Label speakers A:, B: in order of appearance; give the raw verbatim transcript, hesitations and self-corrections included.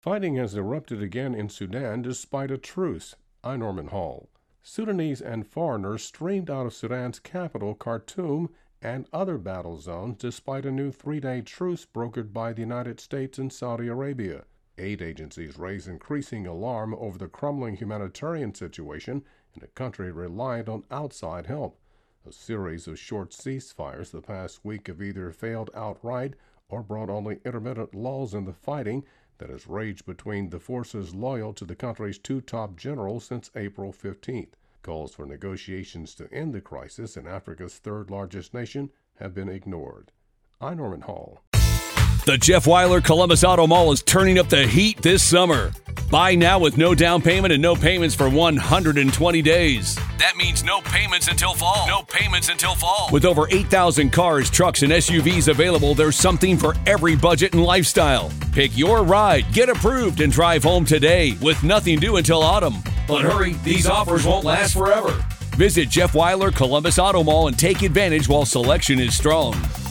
A: Fighting has erupted again in Sudan despite a truce. I'm Norman Hall. Sudanese and foreigners streamed out of Sudan's capital, Khartoum, and other battle zones despite a new three-day truce brokered by the United States and Saudi Arabia. Aid agencies raise increasing alarm over the crumbling humanitarian situation in a country reliant on outside help. A series of short ceasefires the past week have either failed outright or brought only intermittent lulls in the fighting that has raged between the forces loyal to the country's two top generals since April fifteenth. Calls for negotiations to end the crisis in Africa's third-largest nation have been ignored. I'm Norman Hall.
B: The Jeff Weiler Columbus Auto Mall is turning up the heat this summer. Buy now with no down payment and no payments for one hundred twenty days. That means no payments until fall. No payments until fall. With over eight thousand cars, trucks, and S U Vs available, there's something for every budget and lifestyle. Pick your ride, get approved, and drive home today with nothing due until autumn. But hurry, these offers won't last forever. Visit Jeff Weiler Columbus Auto Mall and take advantage while selection is strong.